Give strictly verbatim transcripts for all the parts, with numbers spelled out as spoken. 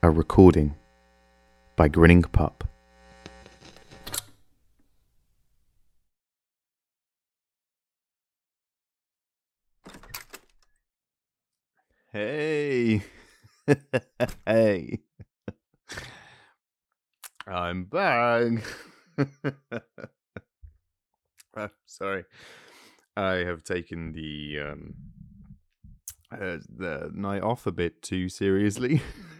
A recording by Grinning Pup. Hey, hey, I'm back. uh, sorry, I have taken the um uh, the night off a bit too seriously.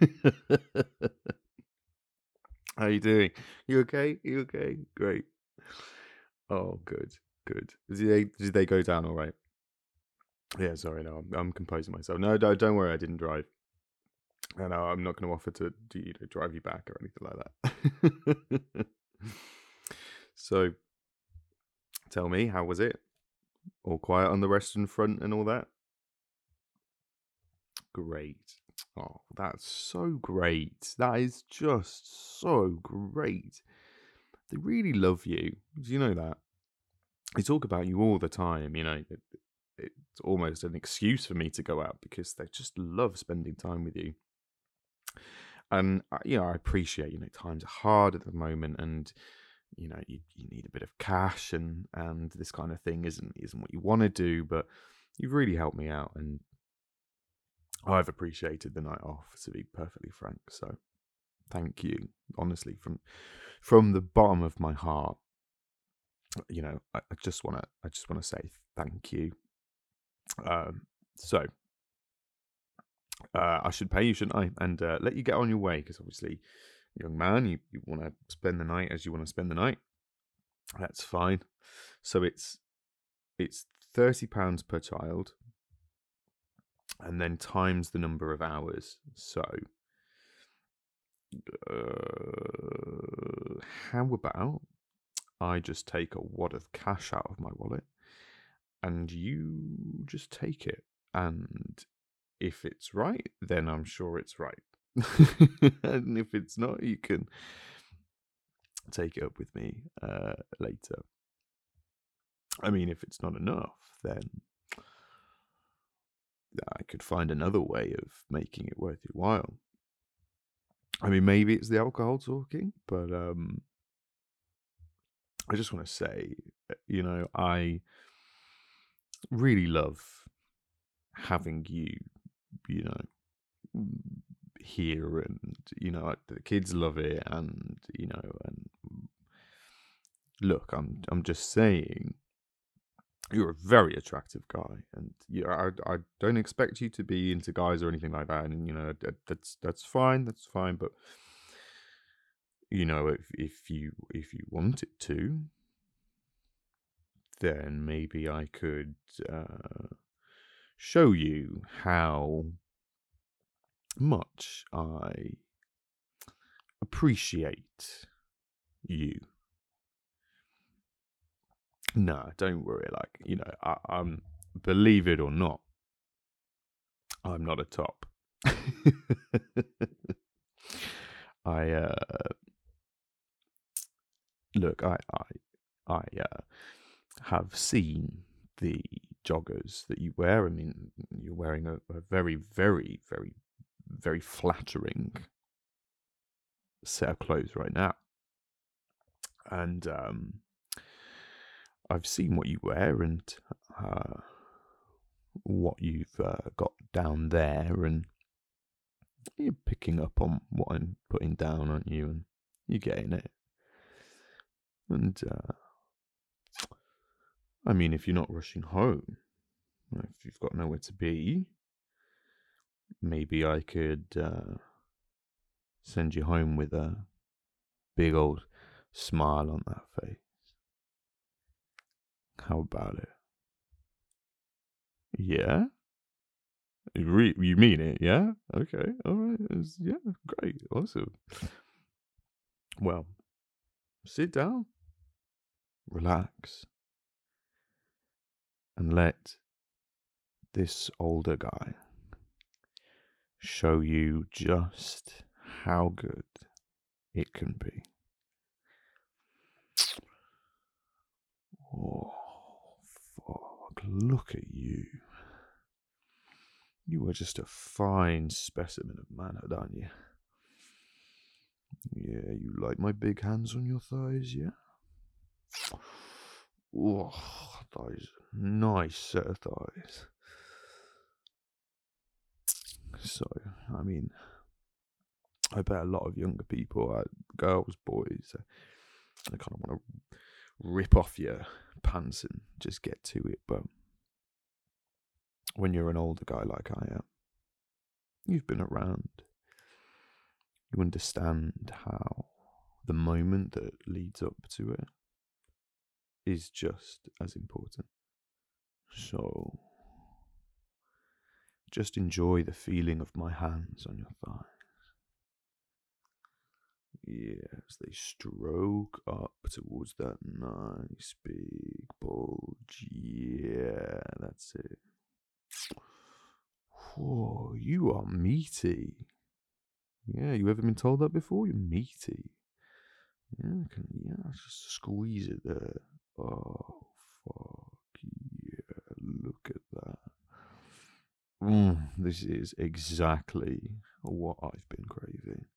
How you doing? You okay? You okay? Great. Oh, good, good. Did they did they go down all right? Yeah, sorry, no, I'm, I'm composing myself. No, no, don't worry, I didn't drive. And no, I'm not going to offer to do you to drive you back or anything like that. So, tell me, how was it? All quiet on the Western Front and all that? Great. Oh, that's so great. That is just so great. They really love you. Do you know that? They talk about you all the time, you know. It, it's almost an excuse for me to go out because they just love spending time with you. And, uh, you know, I appreciate, you know, times are hard at the moment and, you know, you, you need a bit of cash and, and this kind of thing isn't isn't what you want to do, but you've really helped me out and I've appreciated the night off, to be perfectly frank. So thank you, honestly, from from the bottom of my heart. You know, I, I just wanna I just wanna say thank you. Um, so uh, I should pay you, shouldn't I? And uh, let you get on your way because obviously, young man, you, you want to spend the night as you want to spend the night. That's fine. So it's it's thirty pounds per child, and then times the number of hours. So, uh, how about I just take a wad of cash out of my wallet, and you just take it, and if it's right, then I'm sure it's right, and if it's not, you can take it up with me uh, later. I mean, if it's not enough, then I could find another way of making it worth your while. I mean, maybe it's the alcohol talking, but um, I just want to say, you know, I really love having you, you know, here, and you know, the kids love it, and you know, and look, I'm I'm just saying. You're a very attractive guy, and you, I, I don't expect you to be into guys or anything like that. And you know that, that's that's fine, that's fine. But you know, if if you if you wanted to, then maybe I could uh, show you how much I appreciate you. No, don't worry. Like you know, I, I'm believe it or not, I'm not a top. I uh, look. I I I uh, have seen the joggers that you wear. I mean, you're wearing a, a very, very, very, very flattering set of clothes right now, and um, I've seen what you wear and uh, what you've uh, got down there, and you're picking up on what I'm putting down, aren't you? And you're getting it. And uh, I mean, if you're not rushing home, if you've got nowhere to be, maybe I could uh, send you home with a big old smile on that face. How about it? Yeah? You, re- you mean it, yeah? Okay, alright. Yeah, great, awesome. Well, sit down, relax, and let this older guy show you just how good it can be. Oh, fuck, look at you. You are just a fine specimen of manhood, aren't you? Yeah, you like my big hands on your thighs, yeah? Oh, thighs. Nice set of thighs. So, I mean, I bet a lot of younger people, uh, girls, boys, uh, they kind of want to rip off your pants and just get to it. But when you're an older guy like I am, you've been around, you understand how the moment that leads up to it is just as important. So, just enjoy the feeling of my hands on your thigh. Yes, they stroke up towards that nice big bulge. Yeah, that's it. Whoa, you are meaty. Yeah, you ever been told that before? You're meaty. Yeah, can, yeah, just squeeze it there. Oh, fuck yeah, look at that. Mm, this is exactly what I've been craving.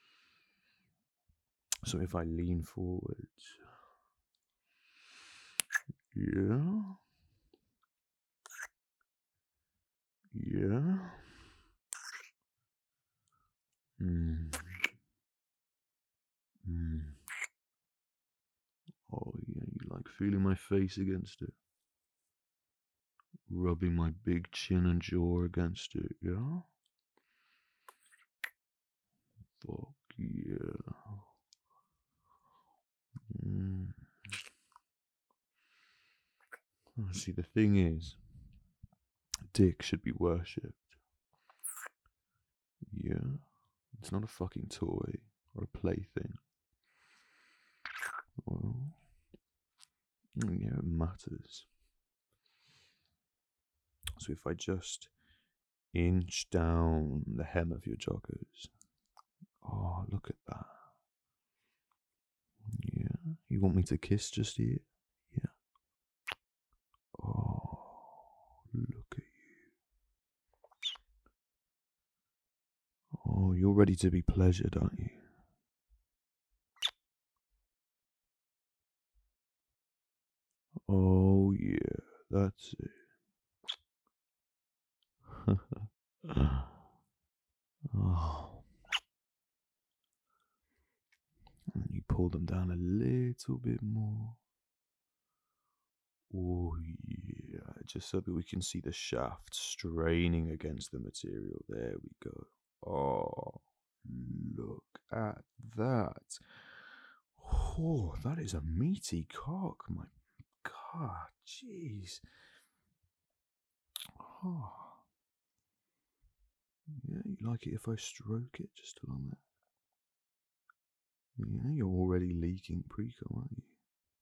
So if I lean forward, yeah, yeah, mm, mm. Oh yeah, you like feeling my face against it, rubbing my big chin and jaw against it, yeah? Fuck yeah. Mm. Oh, see, the thing is, dick should be worshipped. Yeah, it's not a fucking toy or a plaything. Well, yeah, it matters. So if I just inch down the hem of your joggers, oh, look at that. Yeah, you want me to kiss just here? Yeah. Oh, look at you. Oh, you're ready to be pleasured, aren't you? Oh, yeah, that's it. Oh, and you pull them down a little bit more. Oh, yeah, just so that we can see the shaft straining against the material. There we go. Oh, look at that. Oh, that is a meaty cock. My God, jeez. Oh, yeah, you like it if I stroke it just along there? Yeah, you're already leaking pre-cum, aren't you?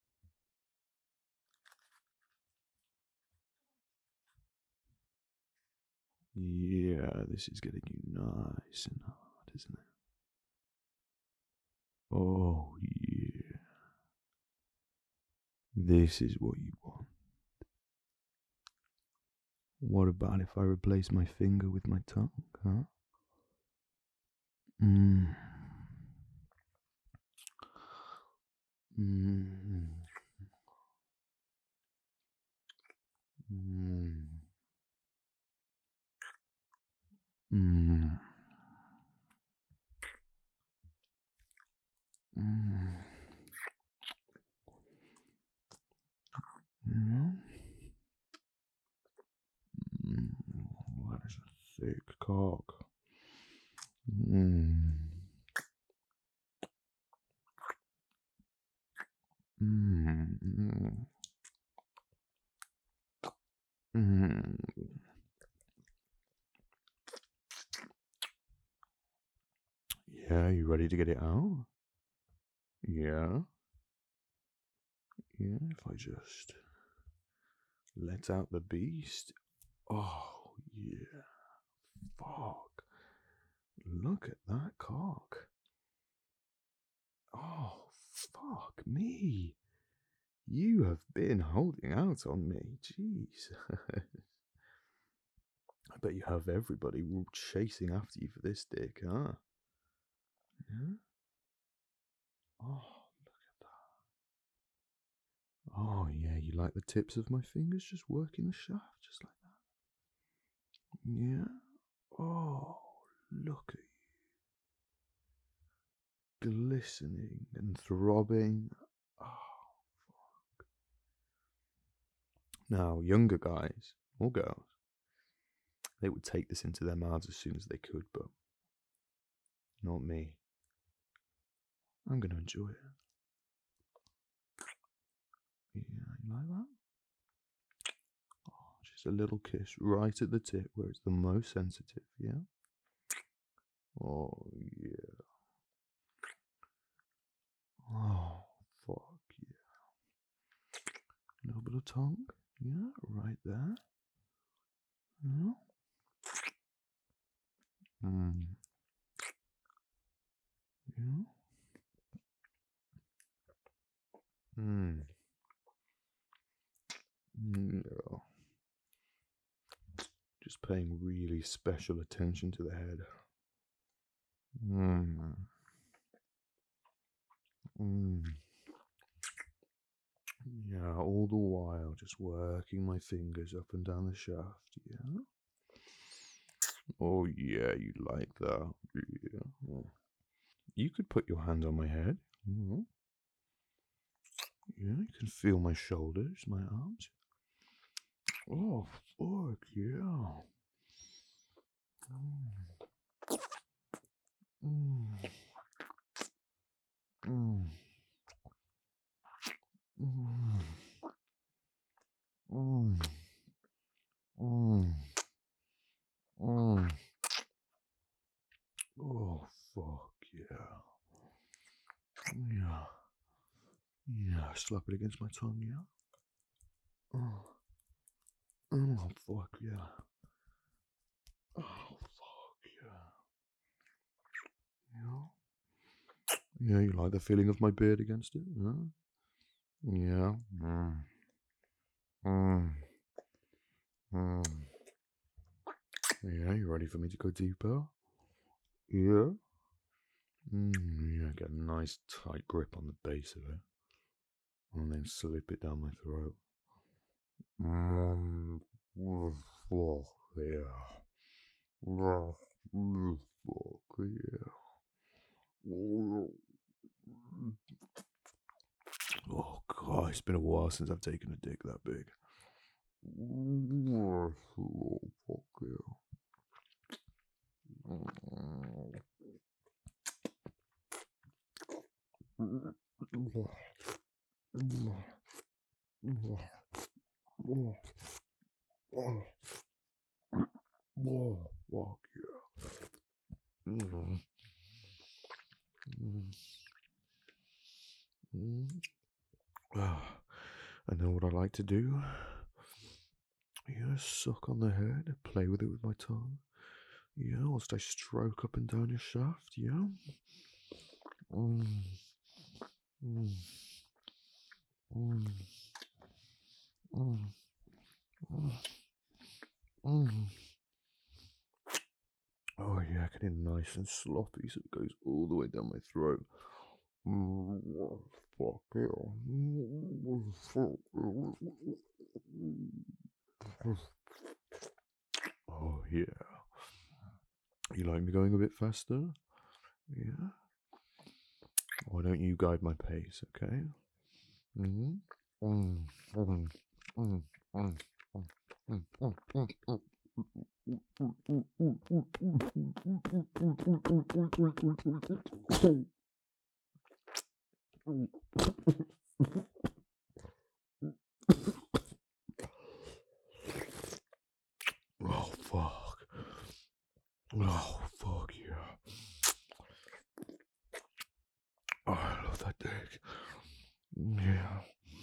Yeah, this is getting you nice and hard, isn't it? Oh, yeah. This is what you want. What about if I replace my finger with my tongue, huh? Mmm. Mmm. Mmm. Mmm. Mmm. Mm. Mm. That is a thick cock. Mmm. Mmm. Mmm. Yeah, you ready to get it out? Yeah. Yeah, if I just let out the beast. Oh, yeah. Fuck. Look at that cock. Oh, fuck me. You have been holding out on me. Jeez. I bet you have everybody chasing after you for this dick, huh? Yeah? Oh, look at that. Oh, yeah, you like the tips of my fingers just working the shaft, just like that. Yeah. Oh, look at you. Glistening and throbbing. Oh. Now, younger guys or girls, they would take this into their mouths as soon as they could, but not me. I'm going to enjoy it. Yeah, you like that? Oh, just a little kiss right at the tip where it's the most sensitive, yeah? Oh, yeah. Oh, fuck yeah. A little bit of tongue, yeah, right there. Yeah. Mm. Yeah. Mm. Yeah. Just paying really special attention to the head. Mm. Mm. Yeah, all the while just working my fingers up and down the shaft, yeah? Oh yeah, you like that, yeah. You could put your hand on my head. Mm-hmm. Yeah, you can feel my shoulders, my arms. Oh, fuck yeah. Mm. Mm. Mm. Mm. Mm. Mm. Oh, fuck yeah. Yeah. Yeah, slap it against my tongue, yeah? Oh, oh fuck yeah. Oh, fuck yeah. Yeah. Yeah, you like the feeling of my beard against it? Yeah. Yeah. Mm. Mm. Mm. Yeah, you ready for me to go deeper? Yeah. Mm, yeah, get a nice tight grip on the base of it. And then slip it down my throat. Mm. Oh, yeah. Oh, yeah. Oh, God, it's been a while since I've taken a dick that big. Oh, fuck yeah. Oh, fuck yeah. Mm. Mm. Mm. Ah, I know what I like to do. Yeah, suck on the head, play with it with my tongue. Yeah, whilst I stroke up and down your shaft, yeah. Mm. Mm. Mm. Mm. Mm. Mm. Oh yeah, getting nice and sloppy so it goes all the way down my throat. Mm. Fuck yeah. Oh yeah. You like me going a bit faster? Yeah. Why don't you guide my pace, okay? Mm-hmm. Mm, mm, mm, mm, mm, mm, mm, mm. Oh fuck. Oh fuck yeah. Oh, I love that dick. Yeah.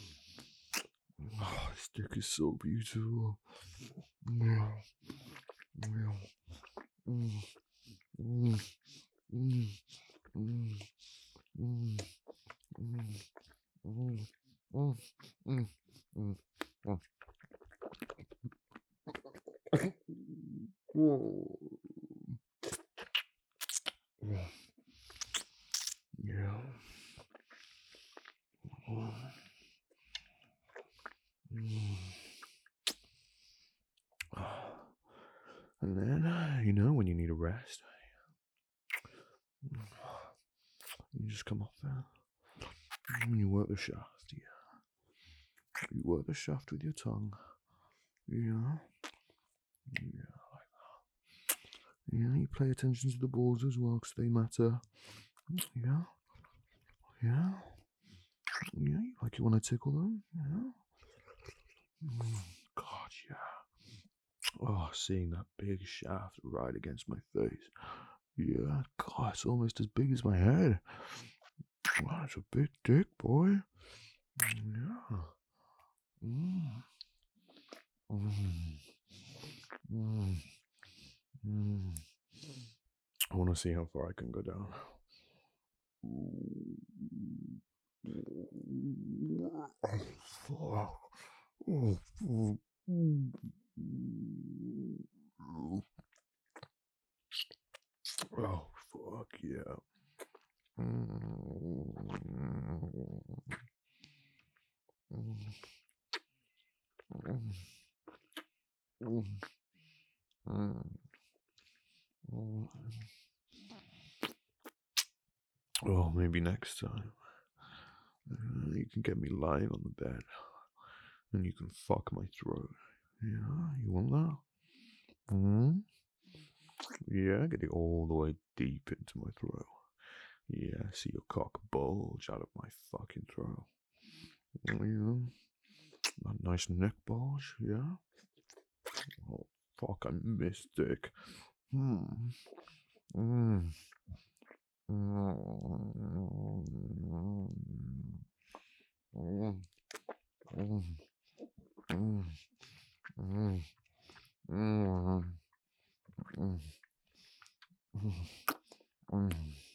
Oh, this dick is so beautiful. Yeah. Yeah. Mm, mm, mm, mm, mm, mm, mm, mm, mm, mm, mm. Whoa. Yeah. Yeah. rest. You just come off there. And you work the shaft, yeah. You work the shaft with your tongue. Yeah. Yeah, like that. Yeah, you pay attention to the balls as well, because they matter. Yeah. Yeah. Yeah, you like you want to tickle them? Yeah. Mm, God, yeah. Oh, seeing that big shaft right against my face. Yeah, God, it's almost as big as my head. Wow, it's a big dick, boy. Yeah. Mm. Mm. Mm. Mm. I want to see how far I can go down. Oh, oh, fuck yeah. Oh, maybe next time. Uh, you can get me lying on the bed. And you can fuck my throat. Yeah, you want that? Hmm? Yeah, get it all the way deep into my throat. Yeah, see your cock bulge out of my fucking throat. Yeah, that nice neck bulge, yeah? Oh, fuck, I missed dick. Hmm. Mm. Mm. Mm. Mm. Mm. Mm. Mm. Mm. Mm.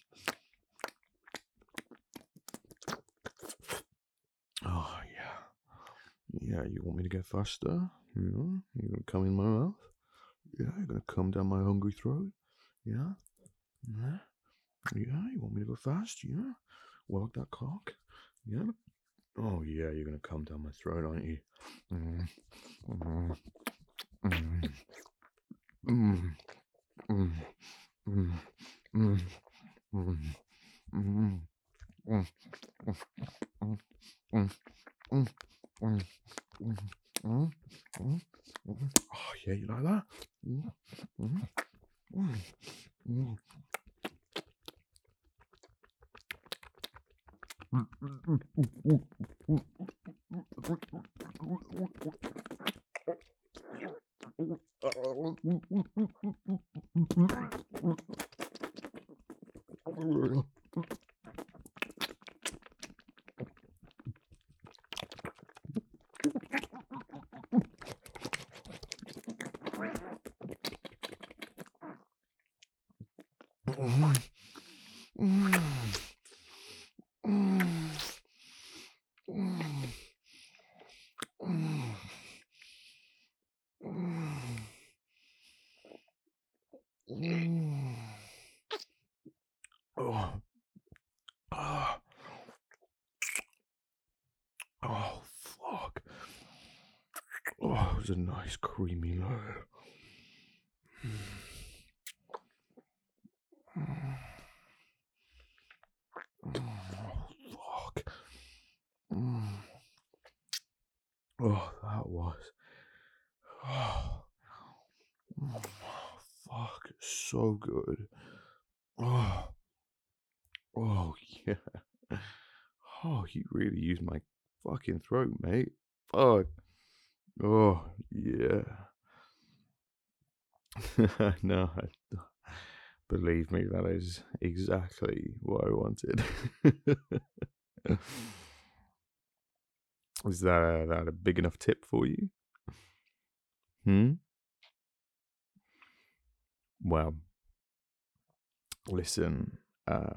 Oh, yeah. Yeah, you want me to get faster? Yeah? You gonna come in my mouth? Yeah, you're gonna come down my hungry throat? Yeah? Yeah? Yeah, you want me to go fast? Yeah? Work that cock? Yeah? Oh, yeah, you're gonna come down my throat, aren't you? Mm. Mm. Mm. Mm. Mm. Mm. Mm. Mm. Mm. Mm. Mm. Mm. Mm. Mm. Mm. Mm. Mm. Mm. Oh, yeah, you like that? Mm. Mm. Mm. Mm. Oh, oh, oh, fuck. Oh, it was a nice creamy load. Oh, fuck. Oh, that was. Oh, fuck. So good. Oh, oh, yeah. Oh, you really used my fucking throat, mate. Fuck. Oh, yeah. No, believe me, that is exactly what I wanted. Is that a, that a big enough tip for you? Hmm? Well, listen, uh,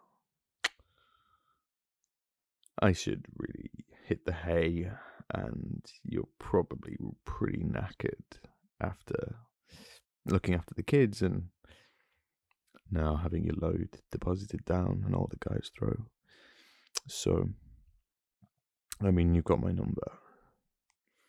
I should really hit the hay, and you're probably pretty knackered after looking after the kids and now having your load deposited down and all the guys throw. So, I mean, you've got my number.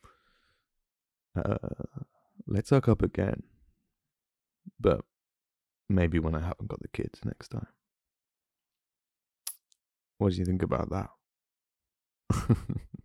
Uh, let's hook up again, but Maybe when I haven't got the kids next time. What do you think about that?